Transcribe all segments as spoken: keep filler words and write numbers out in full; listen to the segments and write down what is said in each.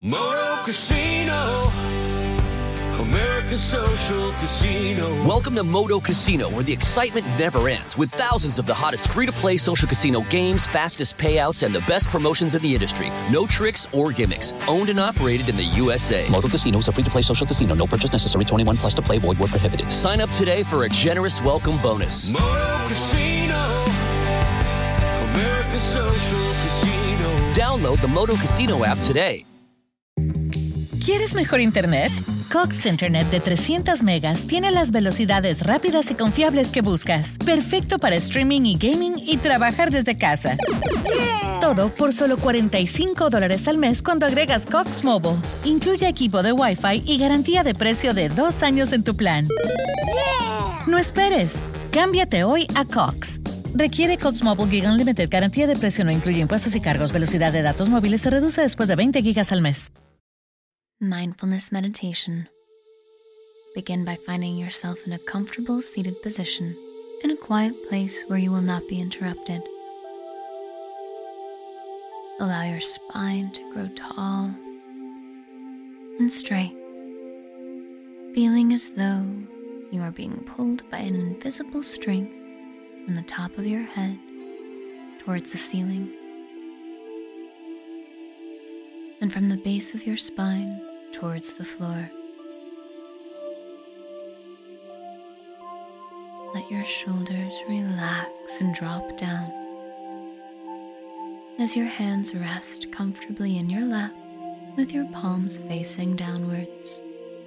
Moto Casino, America's social casino. Welcome to Moto Casino, where the excitement never ends, with thousands of the hottest free-to-play social casino games, fastest payouts, and the best promotions in the industry. No tricks or gimmicks. Owned and operated in the U S A. Moto Casino is a free-to-play social casino. No purchase necessary. twenty-one plus to play. Void where prohibited. Sign up today for a generous welcome bonus. Moto Casino, America's social casino. Download the Moto Casino app today. ¿Quieres mejor internet? Cox Internet de trescientos megas tiene las velocidades rápidas y confiables que buscas. Perfecto para streaming y gaming y trabajar desde casa. Yeah. Todo por solo cuarenta y cinco dólares al mes cuando agregas Cox Mobile. Incluye equipo de Wi-Fi y garantía de precio de dos años en tu plan. Yeah. No esperes. Cámbiate hoy a Cox. Requiere Cox Mobile Gig Unlimited. Garantía de precio no incluye impuestos y cargos. Velocidad de datos móviles se reduce después de veinte gigas al mes. Mindfulness meditation. Begin by finding yourself in a comfortable seated position in a quiet place where you will not be interrupted. Allow your spine to grow tall and straight, feeling as though you are being pulled by an invisible string from the top of your head towards the ceiling, and from the base of your spine towards the floor. Let your shoulders relax and drop down as your hands rest comfortably in your lap with your palms facing downwards.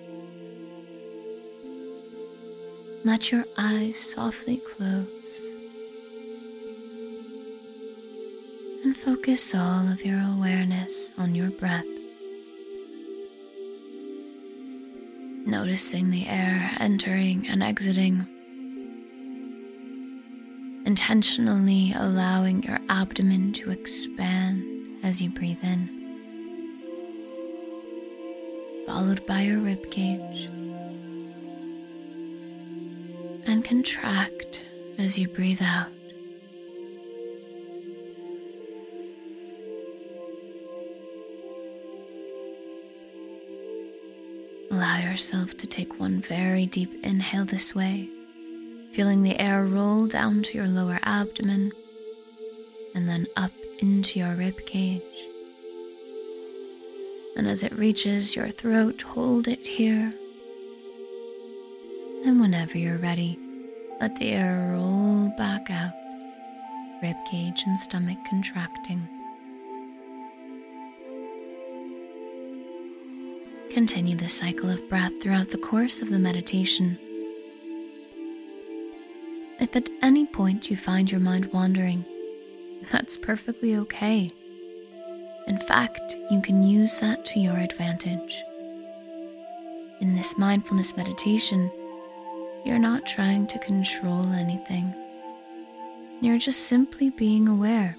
Let your eyes softly close and focus all of your awareness on your breath. Noticing the air entering and exiting, intentionally allowing your abdomen to expand as you breathe in, followed by your ribcage, and contract as you breathe out. Allow yourself to take one very deep inhale this way, feeling the air roll down to your lower abdomen and then up into your rib cage. And as it reaches your throat, hold it here. And whenever you're ready, let the air roll back out, rib cage and stomach contracting. Continue this cycle of breath throughout the course of the meditation. If at any point you find your mind wandering, that's perfectly okay. In fact, you can use that to your advantage. In this mindfulness meditation, you're not trying to control anything. You're just simply being aware.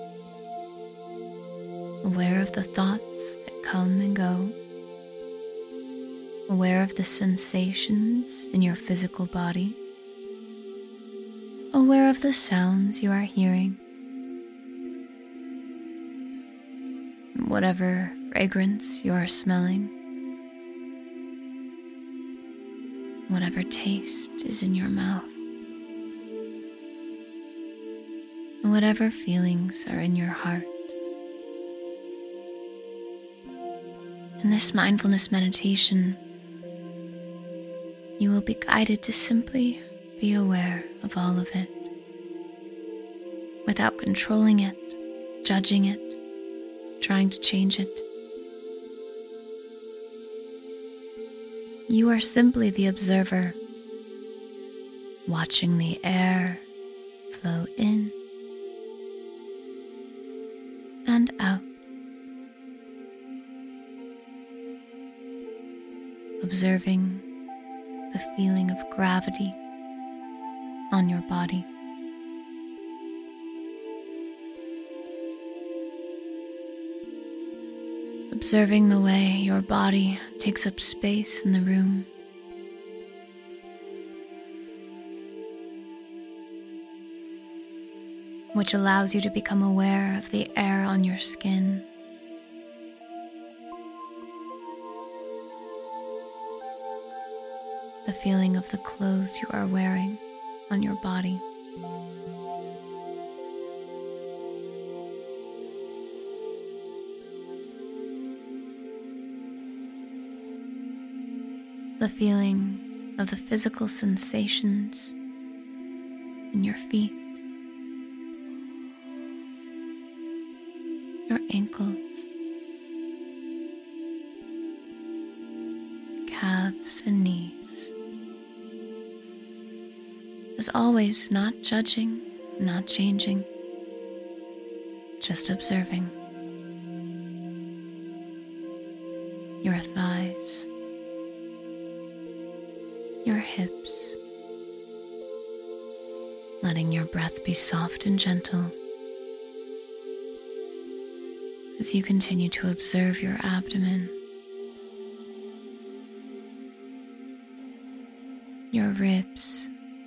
Aware of the thoughts that come and go. Aware of the sensations in your physical body. Aware of the sounds you are hearing. Whatever fragrance you are smelling. Whatever taste is in your mouth. And whatever feelings are in your heart. In this mindfulness meditation, you will be guided to simply be aware of all of it, without controlling it, judging it, trying to change it. You are simply the observer, watching the air flow in and out. Observing the feeling of gravity on your body. Observing the way your body takes up space in the room. Which allows you to become aware of the air on your skin. the feeling of the clothes you are wearing on your body. The feeling of the physical sensations in your feet, your ankles, calves and knees. As always, not judging, not changing, just observing. Your thighs, your hips, letting your breath be soft and gentle as you continue to observe your abdomen, your ribs,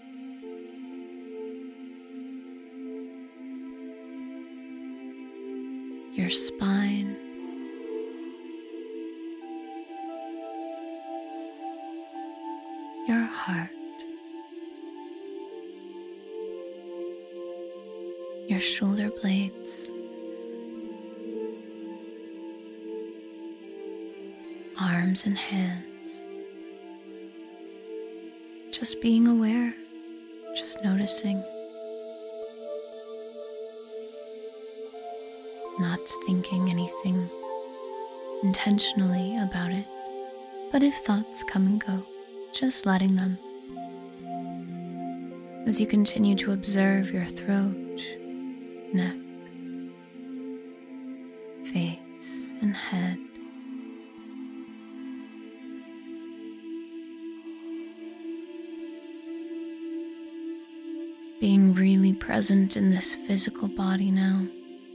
your spine, your heart, your shoulder blades, arms and hands. Just being aware, just noticing, not thinking anything intentionally about it, but if thoughts come and go, just letting them. As you continue to observe your throat, neck, face, and head. Being really present in this physical body now.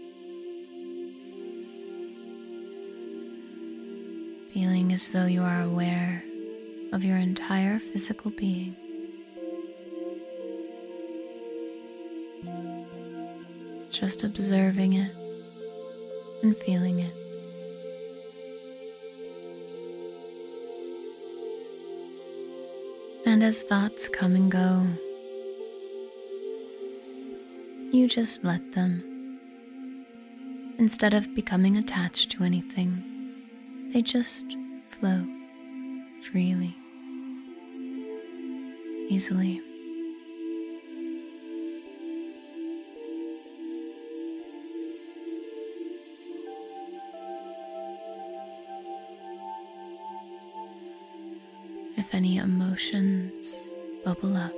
Feeling as though you are aware of your entire physical being. Just observing it and feeling it. And as thoughts come and go, you just let them. Instead of becoming attached to anything, they just flow freely, easily. If any emotions bubble up,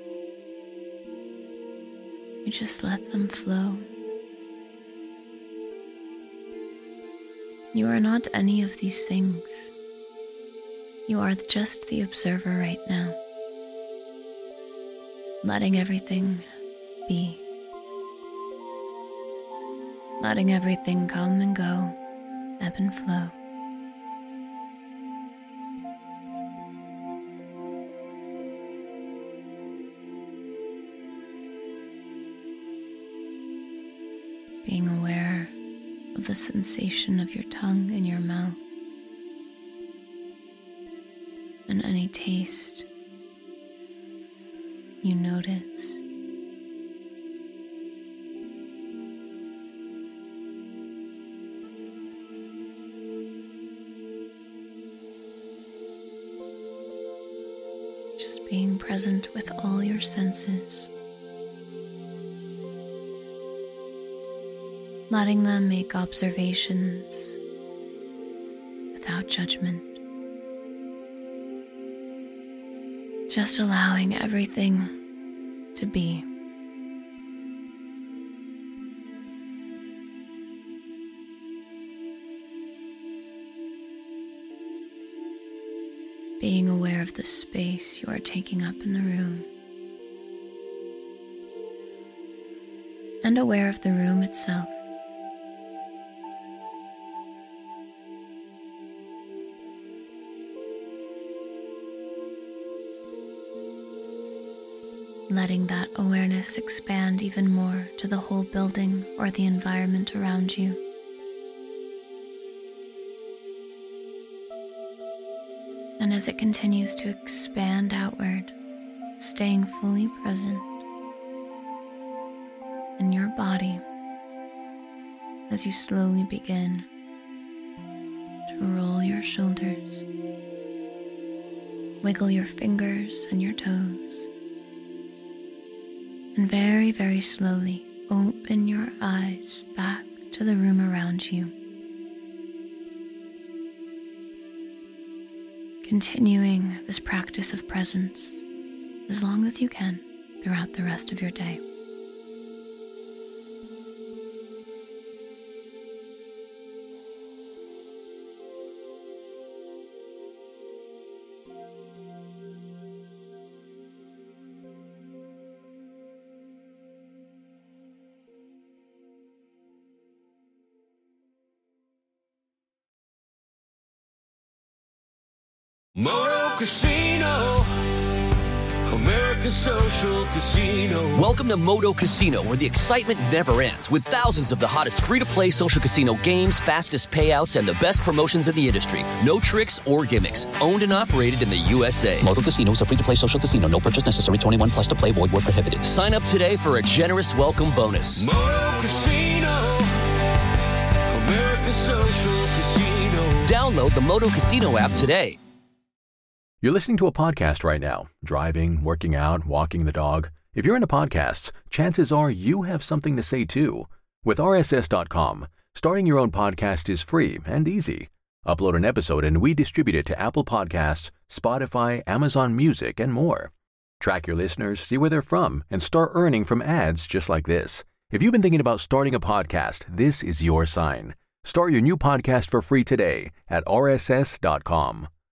you just let them flow. You are not any of these things. You are just the observer right now, letting everything be, letting everything come and go, ebb and flow. Being aware of the sensation of your tongue in your mouth and any taste you notice. Just being present with all your senses. Letting them make observations without judgment. Just allowing everything to be. Being aware of the space you are taking up in the room. And aware of the room itself. Letting that awareness expand even more to the whole building or the environment around you. And as it continues to expand outward, staying fully present in your body, as you slowly begin to roll your shoulders, wiggle your fingers and your toes, and very, very slowly open your eyes back to the room around you. Continuing this practice of presence as long as you can throughout the rest of your day. Moto Casino, American Social Casino. Welcome to Moto Casino, where the excitement never ends, with thousands of the hottest free-to-play social casino games, fastest payouts, and the best promotions in the industry. No tricks or gimmicks. Owned and operated in the U S A. Moto Casino is a free-to-play social casino. No purchase necessary. twenty-one plus to play. Void where prohibited. Sign up today for a generous welcome bonus. Moto Casino, American Social Casino. Download the Moto Casino app today. You're listening to a podcast right now, driving, working out, walking the dog. If you're into podcasts, chances are you have something to say too. With R S S dot com, starting your own podcast is free and easy. Upload an episode and we distribute it to Apple Podcasts, Spotify, Amazon Music, and more. Track your listeners, see where they're from, and start earning from ads just like this. If you've been thinking about starting a podcast, this is your sign. Start your new podcast for free today at R S S dot com.